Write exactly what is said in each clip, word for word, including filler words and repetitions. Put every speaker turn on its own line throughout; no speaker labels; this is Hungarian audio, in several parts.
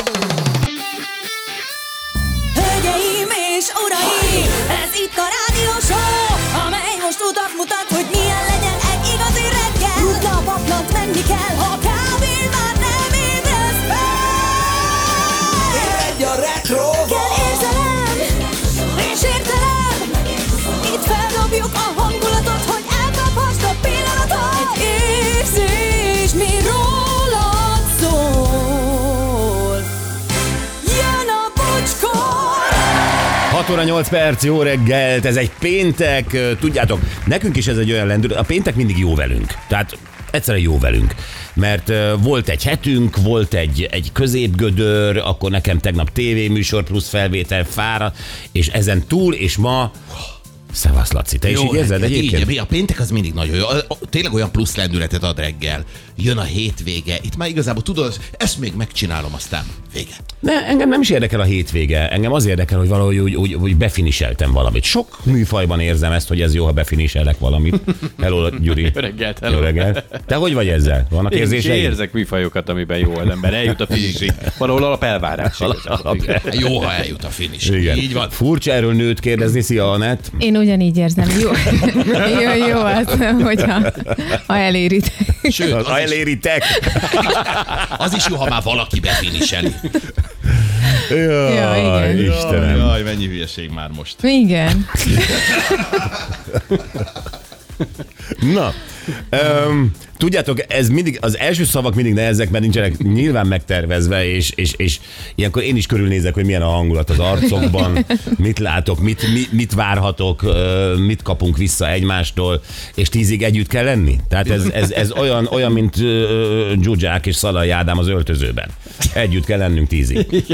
Hölgyeim és uraim, ez itt a rádió show, amely most utat mutat, hogy milyen legyen egy igazi reggel. Rutna a paplant, menni kell, ha kávén már nem ébresz fel.
Egy a retro.
Kell érzelem és értelem, itt feldobjuk a hangulatot, hogy elkaphast a pillanatot. Egy érzés, mi rólad szól. Jön a bocskor.
hat óra nyolc perc, jó reggelt, ez egy péntek, tudjátok, nekünk is ez egy olyan lendület, a péntek mindig jó velünk, tehát egyszerűen jó velünk, mert volt egy hetünk, volt egy, egy középgödör, akkor nekem tegnap tévéműsor plusz felvétel fára, és ezen túl, és ma... Szevasz, Laci, te jó, is így érzed egyébként?
Így, a péntek az mindig nagyon jó. Tényleg olyan plusz lendületet ad reggel. Jön a hétvége. Itt már igazából tudod, ezt még megcsinálom, aztán vége.
Ne, engem nem is érdekel a hétvége. Engem az érdekel, hogy valahogy úgy, úgy, úgy befiniseltem valamit. Sok műfajban érzem ezt, hogy ez jó, ha befiniselek valamit. Hello, Gyuri.
Jó reggelt, hello.
Jó reggelt. Te hogy vagy ezzel? Vannak
Én
érzéseid?
érzek műfajokat, amiben jó az ember. Eljut a finisig. Valahol alap elvárás.
Jó, ha eljut a finish.
Igen.
Így van.
Furcsa erről nőt kérdezni. Szia, Anett.
Én ugyanígy érzem. Jó, jó, jó az, hogyha ha eléritek.
Sőt, az,
Ha
is,
eléritek.
az is jó, ha már valaki befiniseli.
Jaj,
Ja, igen.
Istenem.
Jaj, mennyi hülyeség már most.
Igen.
Na, um, tudjátok, ez mindig, az első szavak mindig nehezek, mert nincsenek nyilván megtervezve, és, és, és ilyenkor én is körülnézek, hogy milyen a hangulat az arcokban, mit látok, mit, mit, mit várhatok, mit kapunk vissza egymástól, és tízig együtt kell lenni. Tehát ez, ez, ez olyan, olyan, mint Zsuzsák és Szalai Ádám az öltözőben. Együtt kell lennünk tízig.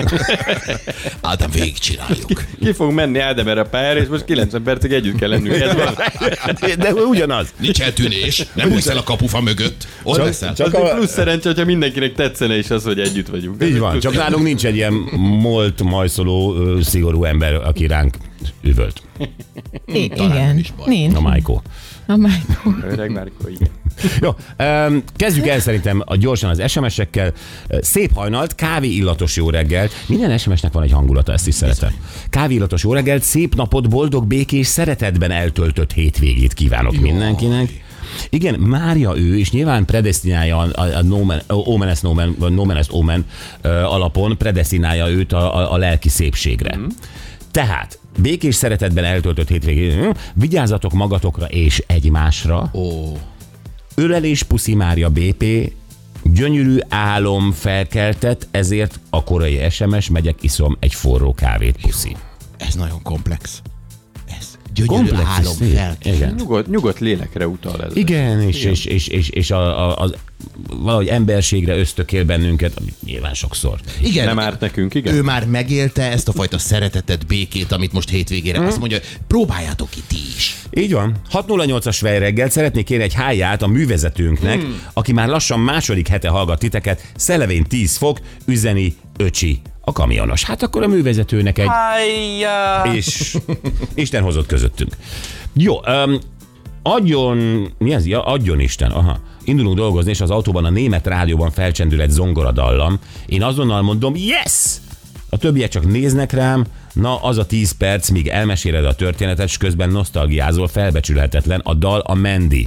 Ádám, végigcsináljuk.
Ki fog menni Ádám erre a pályára, és most kilencven percig együtt kell lennünk. Ez van.
De ugyanaz.
Nincs eltűnés, nem újsz el a kapufa mögött. Ott
Csak-
leszel.
csak-
Az még plusz szerencsé, hogyha mindenkinek tetszene is az, hogy együtt vagyunk.
Így van, csak nálunk nincs egy ilyen molt, majszoló, ö, szigorú ember, aki ránk üvölt.
I-
talán nem
igen.
is baj.
Nincs.
A Májkó.
A Májkó.
Öreg Márko, igen.
Jó, um, kezdjük el szerintem a gyorsan az es em es-ekkel. Szép hajnalt, kávé illatos jó reggelt. Minden es em es-nek van egy hangulata, ezt is szeretem. Kávé illatos jó reggelt, szép napot, boldog, békés, szeretetben eltöltött hétvégét kívánok Jó. mindenkinek. Igen, Mária ő, és nyilván predestinálja a, a no man, omen est no man, no man est omen uh, alapon, predestinálja őt a, a, a lelki szépségre. Mm. Tehát, békés szeretetben eltöltött hétvégét, vigyázzatok magatokra és egymásra.
Ó,
Ölelés puszi Mária bé pé, gyönyörű álom felkeltett, ezért a korai es em es, megyek, iszom egy forró kávét, puszi.
ez nagyon komplex. Ez gyönyörű
Komplex,
álom
szép.
felkel.
Igen.
Nyugodt, nyugodt lélekre utal ez.
Igen, és, és, és, és, és a, a, az valahogy emberségre ösztökél bennünket, amit nyilván sokszor.
Igen,
Nem árt nekünk, igen?
ő már megélte ezt a fajta szeretetet, békét, amit most hétvégére
Mhm.
azt mondja, próbáljátok ki ti is.
Így van. hat nulla nyolcas Vej reggel szeretnék kérni egy háját a művezetőnknek, hmm. aki már lassan második hete hallgat titeket, Szelevén tíz fok, üzeni öcsi a kamionos. Hát akkor a művezetőnek egy...
Hájjá!
És Isten hozott közöttünk. Jó, um, adjon... Mi ez? Ja, adjon Isten, aha. Indulunk dolgozni, és az autóban a német rádióban felcsendül egy zongoradallam. Én azonnal mondom, yes! A többiek csak néznek rám, na az a tíz perc, míg elmeséled a történetet, és közben nosztalgiázol, felbecsülhetetlen, a dal a Mendi.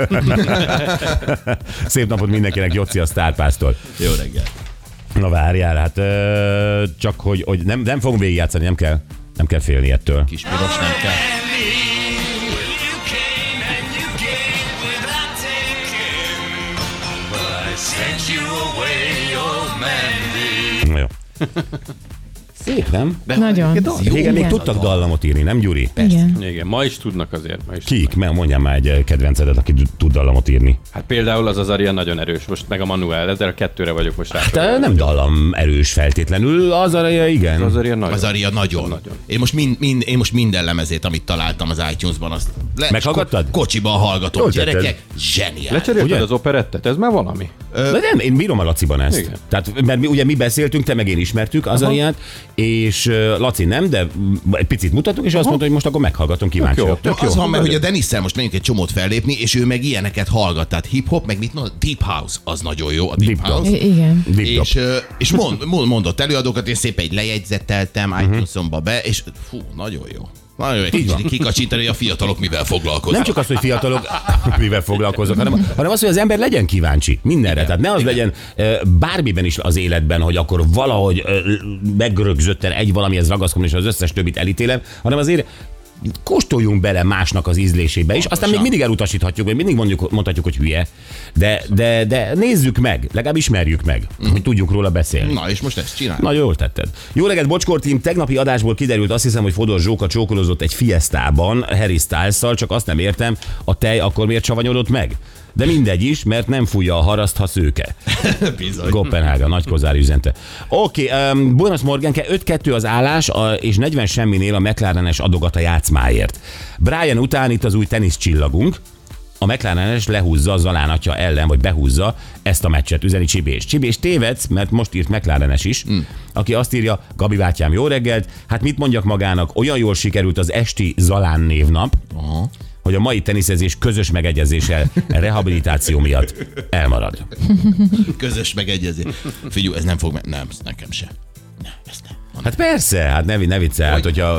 Szép napot mindenkinek, Joci a Sztárpásztól.
Jó reggel.
Na várjál, hát ö, csak hogy, hogy nem, nem fogunk végigjátszani, nem kell, nem kell félni ettől.
Kis piros nem kell.
Jó. Szép, nem?
Nagyon.
Régen még
Igen.
tudtak dallamot írni, nem Gyuri?
Igen.
Igen, ma is tudnak azért. Ma is
Kik? Mert mondjam már egy kedvencedet, aki tud dallamot írni.
Hát például az Azaria nagyon erős, most meg a Manuel, ezzel a kettőre vagyok most rá.
Te nem dallam erős feltétlenül, az arra igen.
Az Azaria nagyon.
Az Aria nagyon.
Nagyon.
Én most, mind, mind, én most minden lemezét, amit találtam az iTunes-ban, azt le,
Meghallgattad?
ko- kocsiban hallgatom,
Jól
gyerekek.
tetted.
Zseniális.
Lecserélted
Ugye?
az operettet? Ez már valami.
De nem, én bírom a Laciban ezt.
Igen.
Tehát, mert mi, ugye mi beszéltünk, te meg én ismertük az Ariát, és uh, Laci nem, de egy picit mutatunk, és azt mondta, hogy most akkor meghallgatom, kíváncsi
jó.
vagyok.
Tök az
jó.
van, mert hogy a Denisszel most menjünk egy csomót fellépni, és ő meg ilyeneket hallgat. Tehát hip-hop, meg mit mondod? Deep House, az nagyon jó, a Deep,
Deep
House.
I- igen.
Deep
És, ö, és mond, mond, mondott előadókat, én szépen egy lejegyzetteltem
Mhm.
iTunes-omba be, és fú, nagyon jó. Nagyon jó, egy kicsit kikacsintani, hogy a fiatalok mivel foglalkoznak.
Nem csak az, hogy fiatalok mivel foglalkoznak, hanem, hanem az, hogy az ember legyen kíváncsi mindenre. Igen, Tehát ne az igen. legyen uh, bármiben is az életben, hogy akkor valahogy uh, megrögzötten egy valamihez ragaszkodom, és az összes többit elítélem, hanem azért kóstoljunk bele másnak az ízlésébe is, aztán még mindig elutasíthatjuk, vagy mindig mondjuk, mondhatjuk, hogy hülye, de, de, de nézzük meg, legalább ismerjük meg, mm. hogy tudjunk róla beszélni.
Na, és most ezt csináljuk.
Nagyon jól tetted. Jó reggelt, Bocskor team. Tegnapi adásból kiderült, azt hiszem, hogy Fodor Zsóka csókolózott egy Fiestában Harry Styles-szal, csak azt nem értem, a tej akkor miért savanyodott meg? De mindegy is, mert nem fújja a haraszt, ha szőke.
Bizony.
Kopenhága, Nagykozár üzente. Oké, okay, um, Buenos Morgenke, öt kettő az állás, a, és negyven semminél a McLarenes adogat a játszmáért. Brian után itt az új teniszcsillagunk. A McLarenes lehúzza a Zalán atya ellen, vagy behúzza ezt a meccset, üzeni Csibés. Csibés tévedsz, mert most írt McLarenes is, mm. aki azt írja, Gabi bátyám, jó reggelt, hát mit mondjak magának, olyan jól sikerült az esti Zalán névnap, uh-huh. hogy a mai teniszezés közös megegyezéssel rehabilitáció miatt elmarad.
Közös megegyezés. Figyelj, ez nem fog meg... Nem, nekem se. Nem, ezt nem.
Hát persze, hát ne, ne vicce, hát hogyha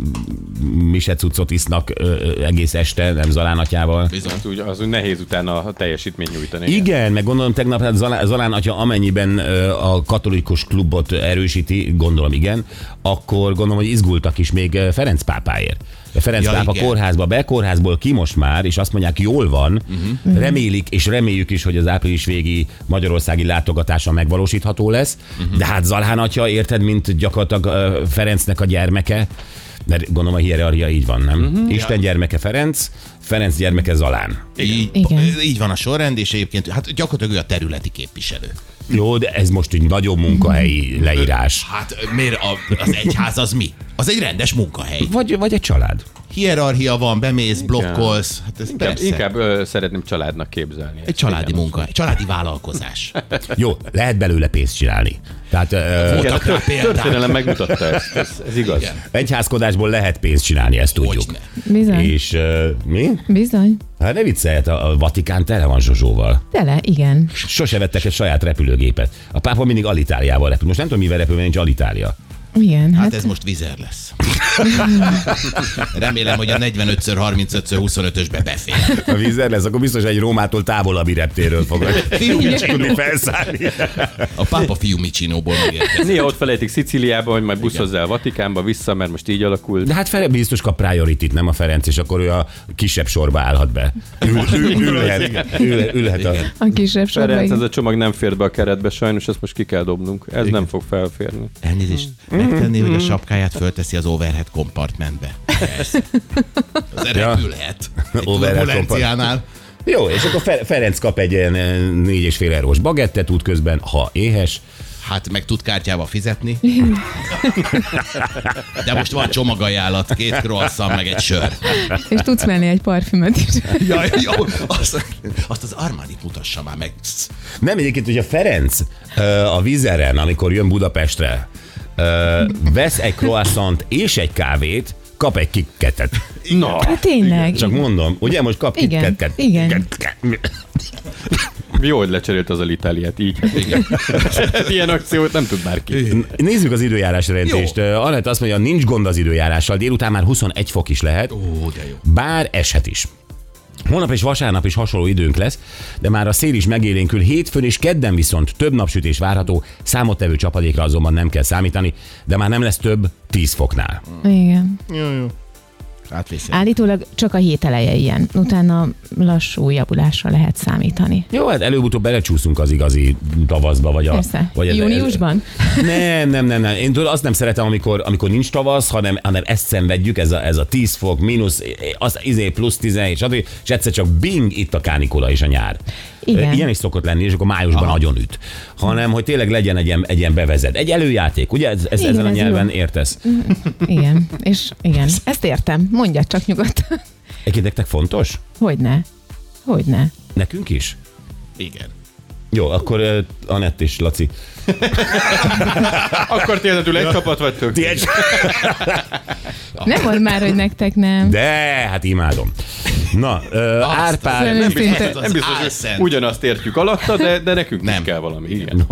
mi se cuccot isznak ö, egész este, nem Zalán atyával.
Hát úgy, az úgy nehéz utána a teljesítményt nyújtani.
Igen, meg gondolom tegnap hát Zalán, Zalán atya amennyiben ö, a katolikus klubot erősíti, gondolom igen, akkor gondolom, hogy izgultak is még Ferenc pápáért. Ferenc
ja,
pápa
igen.
kórházba be, kórházból ki most már, és azt mondják, jól van, uh-huh. remélik, és reméljük is, hogy az április végi magyarországi látogatása megvalósítható lesz, uh-huh. de hát Zalán atya, érted, mint gyakorlatilag uh, Ferencnek a gyermeke, mert gondolom a hierarchia így van, nem? Uh-huh. Isten gyermeke Ferenc, Ferenc gyermeke Zalán.
Így,
Igen.
így van a sorrend, és egyébként hát gyakorlatilag ő a területi képviselő.
Jó, de ez most egy nagyobb munkahelyi leírás.
Hát miért a, az egyház az mi? Az egy rendes munkahely.
Vagy, vagy egy család.
Hierarchia van, bemész, blokkolsz. Hát ez
Inkább,
persze.
inkább ö, szeretném családnak képzelni.
Egy családi munkahely, családi vállalkozás.
Jó, lehet belőle pénzt csinálni. Tehát uh,
Igen, a
Voltak rá
tört-
példák.
történelem megmutatta ezt. Ez, ez igaz.
Igen.
egyházkodásból lehet pénzt csinálni, ezt tudjuk.
Hogyne.
Bizony.
És uh, mi?
Bizony.
Hát ne viccelj, a a Vatikán tele van Zsozsóval.
Tele, igen.
Sose vettek egy saját repülőgépet. A pápa mindig Alitáliával repül. Most nem tudom, mivel repül, mert nincs Alitália.
Igen,
Hát
hát,
ez most vizer lesz. Remélem, hogy a negyvenöt harmincöt huszonötösbe befér.
A vízer lesz, akkor biztos egy Rómától távolabbi reptéről fog tudni felszállni.
A pápa Fiumicino-ból megérkezik.
Néha ott felejtik Szicíliába, hogy majd buszhozzá a Vatikánba vissza, mert most így alakult.
De hát Ferenc biztos kap priority-t, nem a Ferenc, és akkor ő a kisebb sorba állhat be. Ül, ül, ülhet, ül, ülhet a...
a kisebb sorba.
Ferenc, ez
igen.
a csomag nem fér be a keretbe, sajnos ezt most ki kell dobnunk. Ez nem fog felférni.
Elnézést, megtenné, hogy a sapkáját fölteszi az overhead compartmentbe. Persze. Az
Ja.
repülhet. Egy
Overhead
turbulenciánál.
Jó, és akkor Fe- Ferenc kap egy ilyen eh, négy és fél eurós bagettet útközben, ha éhes.
Hát meg tud kártyával fizetni. De most van csomagajánlat, két croissant, meg egy sör.
És tudsz venni egy parfümöt is.
Jaj, jó, azt, azt az Armanit mutassa már meg.
Nem egyébként, hogy a Ferenc eh, a Vizeren, amikor jön Budapestre, eh, vesz egy croissant és egy kávét, kap egy kikketet.
Na,
Hát tényleg.
Csak mondom, ugye most kap
Igen,
kikketet.
igen.
jó, hogy lecserélt az Alitáliát így. Ilyen akciót nem tud bárki.
Nézzük az időjárás jelentést. Anett azt mondja, nincs gond az időjárással, délután már huszonegy fok is lehet,
Ó, de jó.
bár eshet is. Holnap és vasárnap is hasonló időnk lesz, de már a szél is megélénkül, hétfőn és kedden viszont több napsütés várható, számottevő csapadékra azonban nem kell számítani, de már nem lesz több tíz foknál.
Igen.
Jó, jó. Átvészel.
Állítólag csak a hét eleje ilyen. Utána lassú javulásra lehet számítani.
Jó, hát előbb-utóbb belecsúszunk az igazi tavaszba, vagy a...
Persze.
Vagy ez-
Júniusban?
Nem, nem, nem, nem. Én tudod, azt nem szeretem, amikor, amikor nincs tavasz, hanem, hanem ezt szenvedjük, ez a, ez a tíz fok, mínusz, az izé plusz tizenhét, stb. És egyszer csak bing, itt a kánikula és a nyár.
Igen.
Ilyen is szokott lenni, és akkor májusban
Aha.
nagyon üt. Hanem, hogy tényleg legyen egy ilyen, egy ilyen bevezet. Egy előjáték, ugye? Ez, ez,
Igen,
ezen a
ez
nyelven
jó.
értesz.
Igen. És igen. Ezt értem. Mondjad csak nyugodtan.
Egyébként nektek fontos?
Hogyne. Hogyne.
Nekünk is?
Igen.
Jó, akkor uh, Anett és Laci.
Akkor ti egyedül egy csapat vagytok.
Ti egy...
Nem mondd már, hogy nektek nem.
De, hát imádom. Na, uh, Árpád...
Nem
Nem
biztos,
biztos,
az
nem biztos hogy
álszent.
ugyanazt értjük alatta, de, de nekünk nem kell valami. Igen.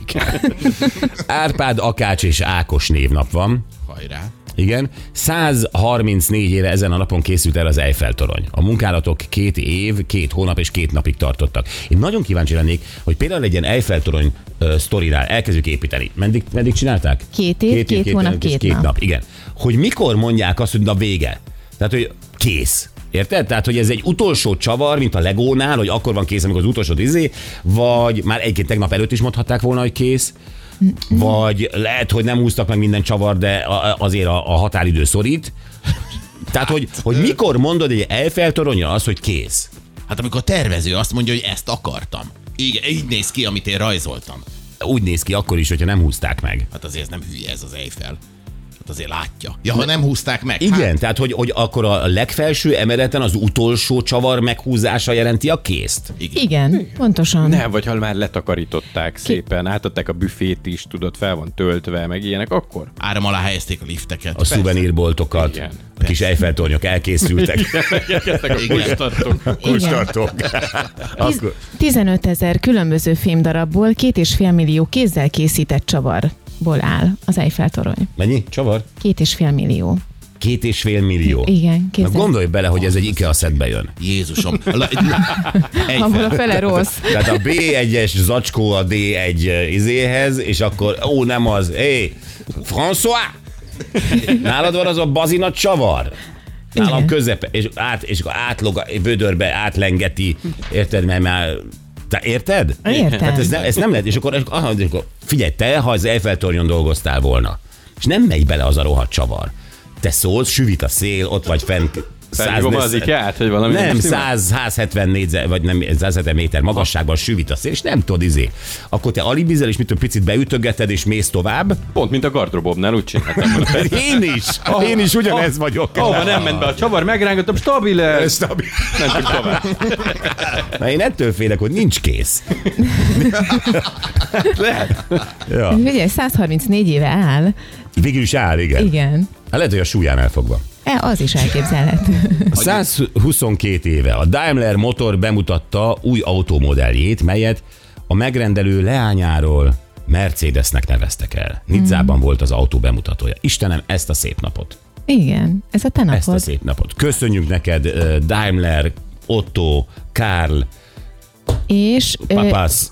Árpád, Akács és Ákos névnap van.
Hajrá.
Igen. száz harmincnégy éve ezen a napon készült el az Eiffel-torony. A munkálatok két év, két hónap és két napig tartottak. Én nagyon kíváncsi lennék, hogy például egy ilyen Eiffel-torony uh, sztorinál elkezdjük építeni. Meddig, meddig csinálták?
Két év, két hónap,
és
két
két
nap.
nap. Igen. Hogy mikor mondják azt, hogy na vége? Tehát, hogy kész. Érted? Tehát, hogy ez egy utolsó csavar, mint a Legónál, hogy akkor van kész, amikor az utolsó izé, vagy már egyébként tegnap előtt is mondhatták volna, hogy kész, vagy lehet, hogy nem húztak meg minden csavar, de a- azért a, a határidő szorít. Tehát, hogy, hogy mikor mondod egy Eiffel-toronyra azt, hogy kész?
Hát amikor a tervező azt mondja, hogy ezt akartam. Igen, így néz ki, amit én rajzoltam.
Úgy néz ki akkor is, hogyha nem húzták meg.
Hát azért ez nem hülye ez az Eiffel. Hát azért látja. Ja, ha nem húzták meg.
Igen,
Hát,
tehát, hogy, hogy akkor a legfelső emeleten az utolsó csavar meghúzása jelenti a készt.
igen.
Igen, pontosan.
Nem, vagy ha már letakarították szépen, átadták a büfét is, tudod, fel van töltve, meg ilyenek, akkor?
Áram alá helyezték a lifteket.
A szuvenírboltokat,
Igen.
a kis Eiffel-tornyok elkészültek.
Megérkeztek a
Igen.
kulcstartók.
Kulcstartók. Akkor-
tizenötezer különböző fémdarabból két és fél millió kézzel készített csavarból áll az Eiffel-torony.
Mennyi? Csavar?
Két és fél millió.
Két és fél millió.
Igen,
Na
kézzel.
gondolj bele, hogy ez egy IKEA szetbe jön.
Jézusom. La-
Abból a fele rossz.
Tehát a bé egyes zacskó a dé egy izéhez, és akkor, ó, nem az, hé, François, nálad van az a bazina csavar? Nálam
Igen.
közepe, és, át, és akkor átlog a vödörbe, átlengeti, érted, mert már te érted?
Értem.
Tehát ez nem, ez nem lehet, és akkor, és akkor, és akkor figyelj, te, ha az Eiffel-tornyon dolgoztál volna, és nem megy bele az a rohadt csavar, te szólsz, süvít a szél, ott vagy fent,
Felhívom az IKEA-t, hogy valami
nem,
nem stimmel?
száz, százhetven négyzet, vagy nem, százhetven méter magasságban süvít a szél, és nem tudod izé. Akkor te alibizel, és mit tudom, picit beütögeted, és mész tovább.
Pont, mint a gardrobobnál, úgy csináltam. volna.
Én is, én is ugyanez vagyok.
Ahova nem ment be a csavar, megrángattam, stabil ez.
Stabil.
Mentünk tovább.
Na, én ettől félek, hogy nincs kész.
Lehet.
Ja.
Ugye, száz harmincnégy éve áll.
Végül is áll, igen.
Igen.
Hát lehet, hogy a súlyán elfogva.
E, az is elképzelhető.
száz huszonkét éve a Daimler Motor bemutatta új autómodelljét, melyet a megrendelő leányáról Mercedesnek neveztek el. Nizzában volt az autó bemutatója. Istenem, ezt a szép napot.
Igen, ez a te
Ezt a
napod.
szép napot. Köszönjük neked, uh, Daimler, Otto, Karl,
És ö,
Papas.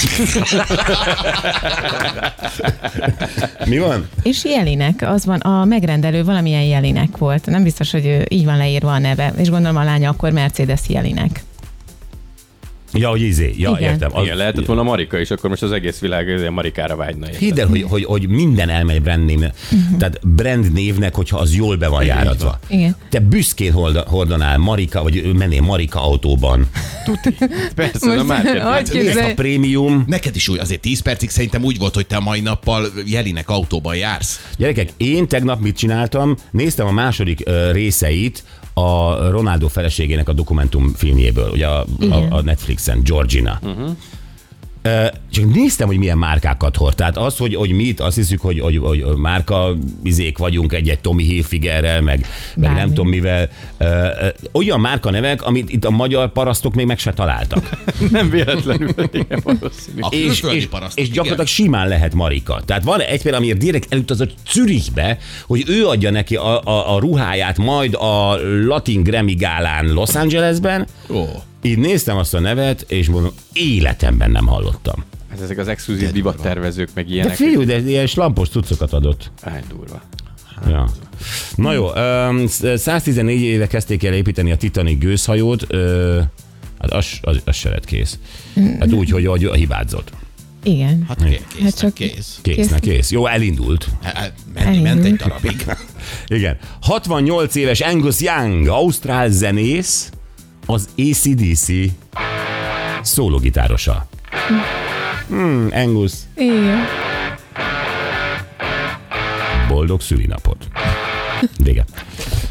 Mi van?
És Jelinek, az van, a megrendelő valamilyen Jelinek volt. Nem biztos, hogy ő, így van leírva a neve. És gondolom a lánya akkor Mercedes Jelinek.
Ja, hogy izé. Ja,
Igen.
értem. Az-
Igen, lehetett volna Marika is, akkor most az egész világ ilyen Marikára vágyna. érted?
Hidd el, hogy, hogy, hogy minden elmegy brand névnek. Uh-huh. Tehát brand névnek, hogyha az jól be van járatva.
Igen.
Te büszkén horda- hordanál Marika, vagy mennél Marika autóban.
Persze, a
Most,
marketing.
hogy
Ezt a
képzelj,
prémium.
Neked is úgy, azért tíz percig szerintem úgy volt, hogy te a mai nappal Jelinek autóban jársz.
Gyerekek, én tegnap mit csináltam? Néztem a második uh, részeit a Ronaldo feleségének a dokumentumfilmjéből, ugye a, a,
Igen.
a Netflixen, Georgina. Uh-huh. Uh, csak néztem, hogy milyen márkákat hord. Tehát az, hogy, hogy mi itt azt hiszük, hogy, hogy, hogy márka izék vagyunk egy-egy Tommy Hilfigerrel, meg, meg nem tudom mivel. Uh, uh, olyan márka nevek, amit itt a magyar parasztok még meg se találtak.
Nem véletlenül, igen, valószínű.
A
és,
külföldi
és,
parasztok,
és
igen.
gyakorlatilag simán lehet Marika. Tehát van egy például, amiért direkt elutazott Zürichbe, hogy ő adja neki a, a, a ruháját majd a Latin Grammy gálán Los Angelesben.
Ó.
Így néztem azt a nevet, és mondom, életemben nem hallottam.
Hát ezek az exkluzív
De
divattervezők, meg
De
ilyenek.
fiú, de ilyen slampos cuccokat adott.
Áj, durva.
Ja. Na jó, öm, száztizennégy éve kezdték el építeni a Titanic gőzhajót, ö, hát az, az, az se lett kész. Hát úgy, hogy, hogy hibázott.
igen.
Hát kész, kész,
Hát csak-
kész.
Késznek kész. Jó, elindult.
Hát, Menni, ment egy darabig.
Igen. hatvannyolc éves Angus Young, ausztrál zenész, az á cé dé cé szólógitárosa. Hmm, Angus,
Igen.
boldog szülinapot. Vége.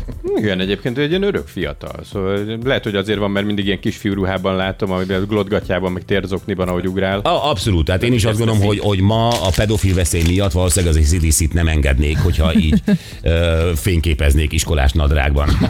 Igen, egyébként ő egy ilyen örök fiatal. Szóval lehet, hogy azért van, mert mindig ilyen kisfiú ruhában látom, ahogy a glotgatjában, meg térzokniban, ahogy ugrál.
A, abszolút, tehát én is azt gondolom, hogy, hogy ma a pedofil veszély miatt valószínűleg az cé dé cét nem engednék, hogyha így ö, fényképeznék iskolás nadrágban.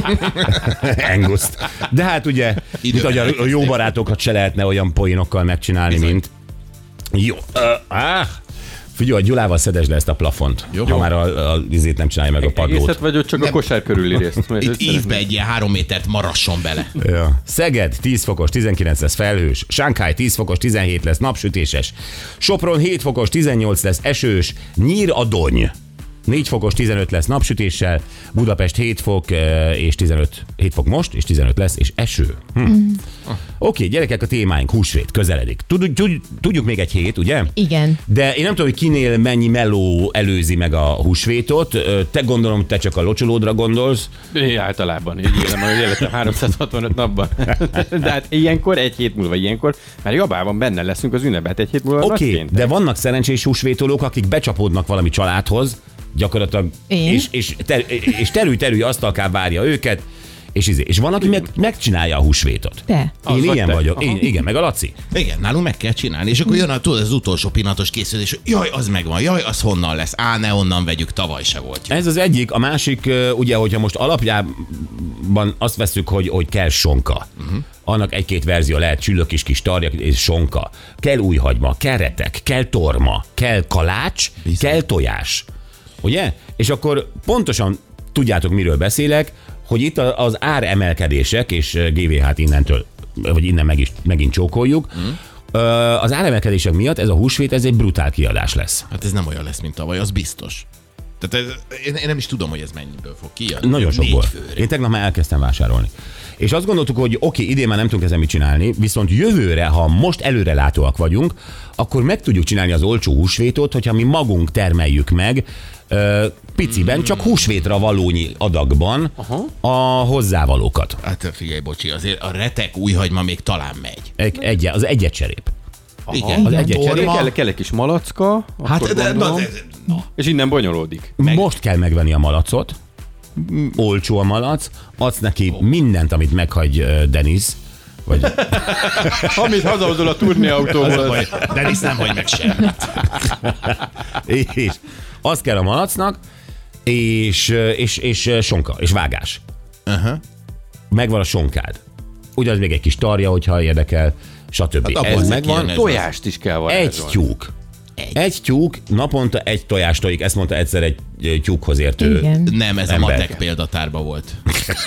Enguszt. De hát ugye, mint, hogy a, a jó barátokat se lehetne olyan poénokkal megcsinálni, bizony, mint... Jó. Uh, ah. Figyelj, a Gyulával szedesd le ezt a plafont. Jó. Ha már a, a izét nem csinálja meg a padlót.
Egészet vagy ott csak nem. A kosár körüli részt.
Itt ívbe egy ilyen három métert marasson bele.
Ja. Szeged tíz fokos, tizenkilenc lesz felhős. Shanghai tíz fokos, tizenhét lesz napsütéses. Sopron hét fokos, tizennyolc lesz esős. Nyíradony négy fokos, tizenöt lesz napsütéssel. Budapest hét fok és tizenöt, hét fok most, és tizenöt lesz, és eső. Hm. Mm. Oké, okay, gyerekek, a témáink, húsvét, közeledik. Tudjuk, tudjuk még egy hét, ugye?
Igen.
De én nem tudom, hogy kinél mennyi meló előzi meg a húsvétot. Te gondolom, te csak a locsolódra gondolsz.
Én általában, így élem, ahogy életem háromszázhatvanöt napban. De hát ilyenkor, egy hét múlva ilyenkor, már jobban benne leszünk az ünnepet, egy hét múlva.
Oké, okay, de vannak szerencsés húsvétolók, akik becsapódnak valami családhoz, gyakorlatilag, Én? és, és, ter, és terű-terű asztalká várja őket, és, izé, és van, aki meg, megcsinálja a húsvétot.
Te.
Én az ilyen vagyok. Én, igen, meg a Laci.
Igen, nálunk meg kell csinálni, és akkor jön a, tudod, az utolsó pillanatos készülés, hogy jaj, az megvan, jaj, az honnan lesz, á, ne onnan vegyük, tavaly se volt.
Ez az egyik, a másik, ugye, hogyha most alapjában azt veszük, hogy, hogy kell sonka. Uh-huh. Annak egy-két verzió lehet, csüllök is, kis tarjak és sonka. Kell újhagyma, kell retek, kell torma, kell kalács, Viszont. kell tojás. Ugye? És akkor pontosan tudjátok, miről beszélek, hogy itt az áremelkedések, és gé vé hát innentől, vagy innen meg is, megint csókoljuk, mm. az áremelkedések miatt ez a húsvét, ez egy brutál kiadás lesz.
Hát ez nem olyan lesz, mint tavaly, az biztos. Tehát ez, én, én nem is tudom, hogy ez mennyiből fog kijönni.
Nagyon sokból. Én tegnap már elkezdtem vásárolni. És azt gondoltuk, hogy oké, okay, idén már nem tudunk ezzel mit csinálni, viszont jövőre, ha most előrelátóak vagyunk, akkor meg tudjuk csinálni az olcsó húsvétot, hogyha mi magunk termeljük meg, piciben, csak húsvétra valónyi adagban Aha. a hozzávalókat.
Hát figyelj, bocsi, azért a retek újhagyma még talán megy.
Egy, egy, az egyet cserép.
Igen, az egyet cserép. Kell, kell egy kis malacka,
hát, de,
gondolom, de, na. És innen bonyolódik.
Meg. Most kell megvenni a malacot, olcsó a malac, adsz neki oh. mindent, amit meghagy uh, Denis, vagy...
Amit hazahozol a turnéautóból.
Denis nem hagy meg semmit.
És az kell a malacnak, és, és, és sonka, és vágás. Uh-huh. Megvan a sonkád. Ugyanaz még egy kis tarja, hogyha érdekel, stb. Hát ez megvan.
Tojást is kell varázsolni.
Egy tyúk. Egy. egy tyúk, naponta egy tojást tojik, ezt mondta egyszer egy tyúkhoz értő
Igen.
Nem, ez ember. A matek példatárban volt.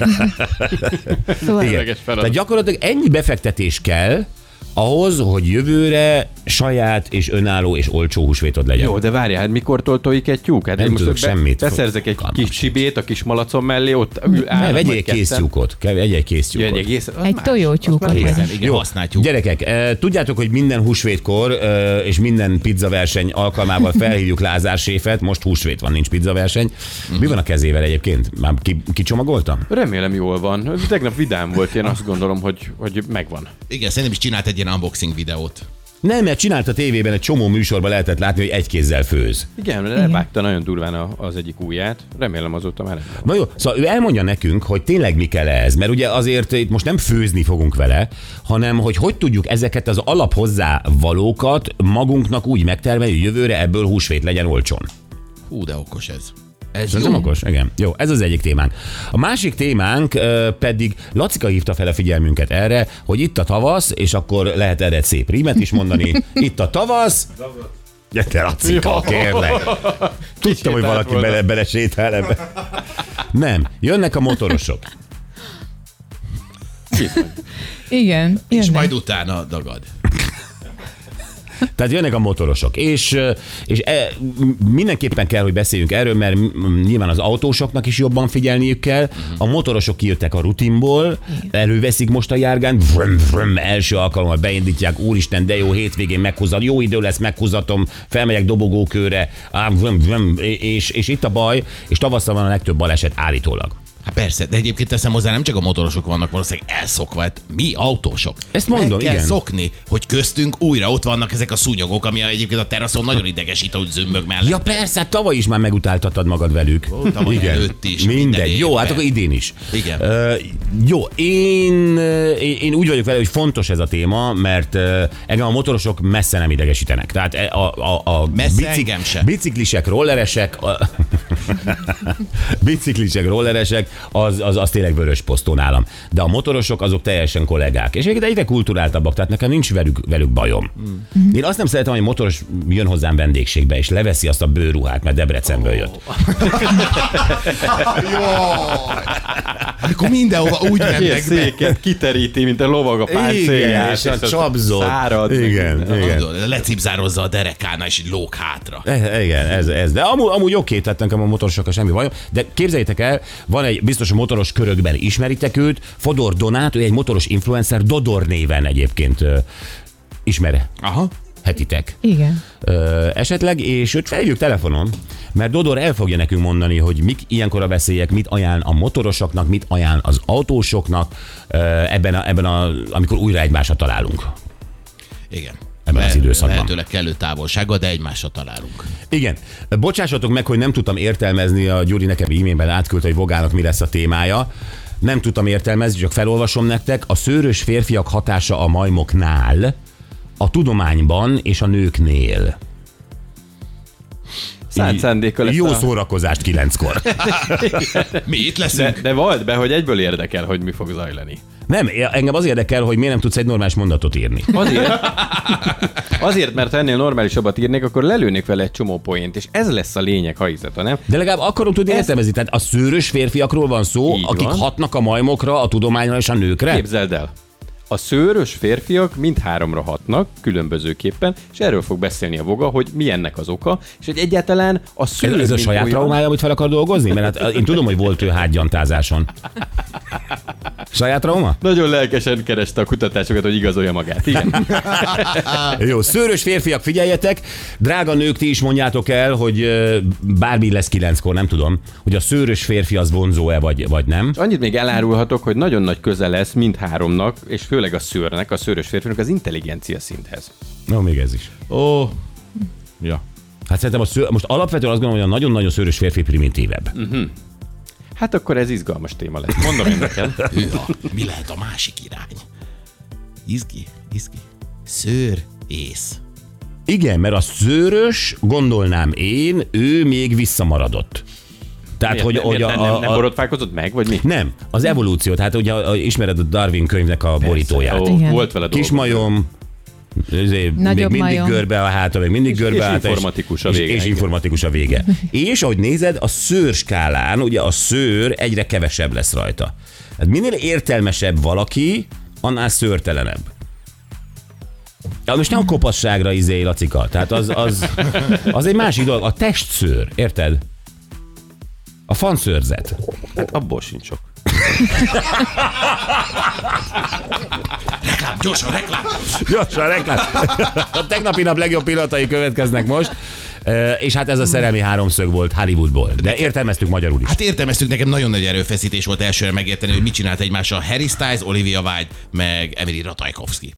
Szóval
Igen. Tehát gyakorlatilag ennyi befektetés kell, ahhoz, hogy jövőre saját és önálló és olcsó húsvétod legyen.
Jó, de várjál, hát mikortól tojik egy tyúk? Hát
nem tudok be, semmit.
Beszerzek egy Kalmas. Kis csibét a kis malacom mellé, ott ül áll.
Vegyél egy kész tyúkot. Vegyél egy kész tyúkot.
Egy, egész,
egy tojótyúkot.
Jó, használjuk. Gyerekek, tudjátok, hogy minden húsvétkor és minden pizzaverseny alkalmával felhívjuk Lázár séfet. Most húsvét van, nincs pizzaverseny. Mi van a kezével egyébként? Már kicsomagoltam?
Remélem jól van. Tegnap vidám volt, én azt gondolom, hogy, hogy megvan.
Igen, szerintem is csinált egy ilyen unboxing videót.
Nem, mert csinált a tévében, egy csomó műsorban lehetett látni, hogy egy kézzel főz.
Igen, levágta nagyon durván az egyik ujját. Remélem azóta már nem.
Na jó, szóval ő elmondja nekünk, hogy tényleg mi kell ez, mert ugye azért itt most nem főzni fogunk vele, hanem hogy hogy tudjuk ezeket az alap hozzávalókat magunknak úgy megtermelni, hogy jövőre ebből húsvét legyen olcsón.
Hú, de okos ez. Ez
nem okos? Igen. Jó, ez az egyik témánk. A másik témánk uh, pedig Lacika hívta fel a figyelmünket erre, hogy itt a tavasz, és akkor lehet erre egy szép rímet is mondani. Itt a tavasz. Gyere, Lacika, kérlek. Tudtam, hogy valaki bele, bele sétál ebbe. Nem, jönnek a motorosok.
Igen.
És
jönnek.
majd utána dagad.
Tehát jönnek a motorosok, és, és e, mindenképpen kell, hogy beszéljünk erről, mert nyilván az autósoknak is jobban figyelniük kell. A motorosok kijöttek a rutinból, előveszik most a járgányt, vröm, vröm, első alkalommal beindítják, úristen, de jó, hétvégén meghúzat, jó idő lesz, meghúzatom, felmegyek dobogókőre, vröm, vröm, és, és itt a baj, és tavasszal van a legtöbb baleset állítólag.
Hát persze, de egyébként teszem hozzá, nem csak a motorosok vannak valószínűleg elszokva, hát mi autósok.
Ezt mondom,
Meg kell
igen.
szokni, hogy köztünk újra ott vannak ezek a szúnyogok, ami egyébként a teraszon nagyon idegesít, hogy zümbög mellett.
Ja persze, hát tavaly is már megutáltattad magad velük.
Ó, tavaly előtt is, minden
Mindegy. Jó,
évben.
hát akkor idén is.
Igen.
Uh, jó, én, én, én úgy vagyok vele, hogy fontos ez a téma, mert uh, engem a motorosok messze nem idegesítenek. Tehát a, a, a, a
Messze engem se.
biciklisek, rolleresek, a, biciklisek, rolleresek, az, az, az tényleg vörös posztó nálam. De a motorosok azok teljesen kollégák. És egyébként egyre kulturáltabbak, tehát nekem nincs velük, velük bajom. Mm. Én azt nem szeretem, hogy motoros jön hozzám vendégségbe, és leveszi azt a bőrruhát, mert Debrecenből jött.
Amikor mindenhova úgy
Ilyen
mennek be.
széket kiteríti, mint a lovag a páncélját.
és a csapzott.
Szárad.
Igen, igen.
Lecipzározza a derekánál, és így lóg hátra.
E- Igen, ez, ez. De amúgy, amúgy oké, tehát nekem a motorosokkal semmi bajom. De képzeljétek el, van egy biztos a motoros körökben, ismeritek őt, Fodor Donát, ő egy motoros influencer, Dodor néven egyébként ö, ismer.
Aha.
Hetitek.
Igen.
Ö, esetleg, és őt felhívjuk telefonon, mert Dodor el fogja nekünk mondani, hogy mik ilyenkor a veszélyek, mit ajánl a motorosoknak, mit ajánl az autósoknak, ö, ebben, a, ebben a, amikor újra egymásra találunk.
Igen.
Ebben az időszakban.
Lehetőleg kellő távolsággal, de egymásra találunk.
Igen. Bocsássatok meg, hogy nem tudtam értelmezni, a Gyuri nekem e-mailben átküldte, hogy Vogának mi lesz a témája. Nem tudtam értelmezni, csak felolvasom nektek. A szőrös férfiak hatása a majmoknál, a tudományban és a nőknél.
Szánt szándékkal ezt
Jó
a...
szórakozást kilenckor.
Mi itt
De,
leszünk?
de vald be, hogy egyből érdekel, hogy mi fog zajlani.
Nem, engem az érdekel, hogy miért nem tudsz egy normális mondatot írni.
Azért, azért, mert ha ennél normálisabbat írnék, akkor lelőnék vele egy csomó poént, és ez lesz a lényeg, ha hiszed, ha nem.
De legalább akarom tudni értelmezni. Tehát a szőrös férfiakról van szó,
Így
akik
van.
hatnak a majmokra, a tudományra és a nőkre.
Képzeld el. A szőrös férfiak mindháromra hatnak, különbözőképpen, és erről fog beszélni a Voga, hogy mi ennek az oka, és hogy egyáltalán a szőr...
Ez, ez a
mint
saját
olyan-
traumája, amit fel akar dolgozni? Mert hát én tudom, hogy volt ő hátgyantázáson. Saját trauma?
Nagyon lelkesen kereste a kutatásokat, hogy igazolja magát. Igen.
Jó, szőrös férfiak, figyeljetek! Drága nők, ti is mondjátok el, hogy ö, bármi lesz kilenckor, nem tudom, hogy a szőrös férfi az vonzó-e, vagy, vagy nem.
Annyit még elárulhatok, hogy nagyon nagy köze lesz mindháromnak, és főleg a szőrnek, a szőrös férfinak az intelligencia szinthez.
No, még ez is.
Ó. Ja.
Hát szerintem a szőr, most alapvetően azt gondolom, hogy a nagyon-nagyon szőrös férfi primitívebb.
Hát akkor ez izgalmas téma lesz. Mondom én neked.
Hűha, mi lehet a másik irány? Izgi, izgi. Szőr, ész.
Igen, mert a szőrös, gondolnám én, ő még visszamaradott. Tehát,
Miért,
hogy,
miért,
hogy
nem,
a,
nem, nem
a,
borotfálkozott meg, vagy mi?
nem, az evolúció, tehát ugye a, a, ismered a Darwin könyvnek a borítóját.
Ó,
Igen.
volt vele
Kis
dolgom.
majom, még
Nagyobb
mindig
majom.
görbe a háta, még mindig
És-
görbe
és
a háta.
informatikus a
és,
vége,
És, és
igen.
informatikus a vége. És ahogy nézed, a szőrskálán, ugye a szőr egyre kevesebb lesz rajta. Hát minél értelmesebb valaki, annál szőrtelenebb. Ja, most nem a kopasságra izé, Lacika. Tehát az, az, az egy másik dolog. A testszőr, érted? A fanszőrzet.
Hát abból sincs sok.
Reklám, gyorsan, reklám!
Gyorsan, reklám. A tegnapi nap legjobb pillanatai következnek most. E, és hát ez a szerelmi háromszög volt Hollywoodból. De értelmeztük magyarul is.
Hát értelmeztük, nekem nagyon nagy erőfeszítés volt elsőre megérteni, hogy mit csinált egymással Harry Styles, Olivia Wilde, meg Emily Ratajkowski.